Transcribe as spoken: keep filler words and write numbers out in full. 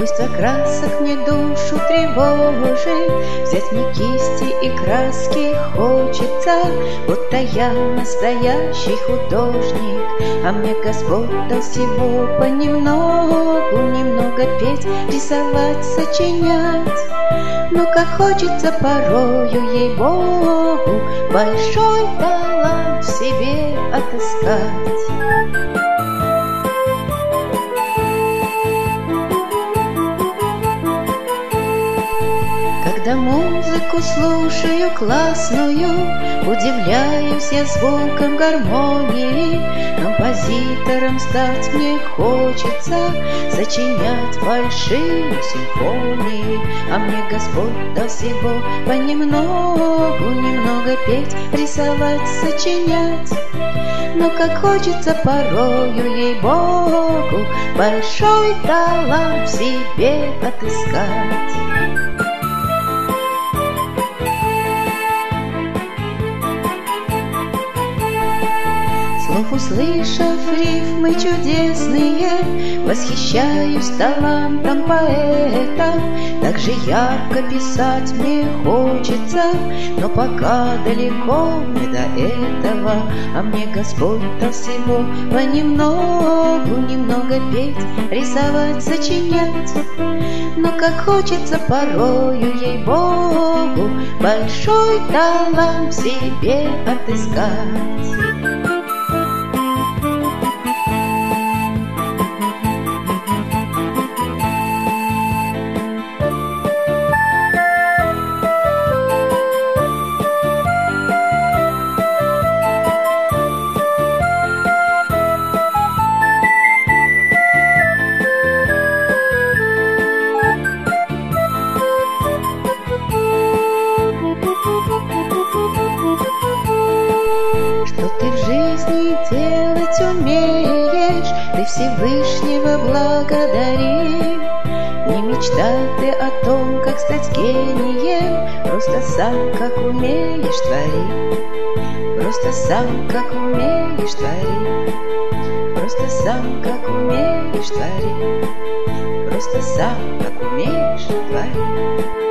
Буйство красок мне душу тревожит, взять мне кисти и краски хочется, будто я настоящий художник, а мне Господь дал всего понемногу, немного петь, рисовать, сочинять. Но как хочется порою, ей-богу, большой талант в себе отыскать. Когда музыку слушаю классную, удивляюсь я звуком гармонии. Композитором стать мне хочется, сочинять большие симфонии, а мне Господь дал всего понемногу, немного петь, рисовать, сочинять. Но как хочется порою, ей-богу, большой талант в себе отыскать. Слух услышав рифмы чудесные, восхищаюсь талантом поэта. Так же ярко писать мне хочется, но пока далеко не до этого, а мне Господь дал всего понемногу, немного петь, рисовать, сочинять. Но как хочется порою, ей-богу, большой талант в себе отыскать. Что ты в жизни делать умеешь, ты Всевышнего благодари. Не мечтай ты о том, как стать гением, просто сам, как умеешь, твори. Просто сам, как умеешь, твори. Просто сам, как умеешь, твори. Просто сам, как умеешь, твори.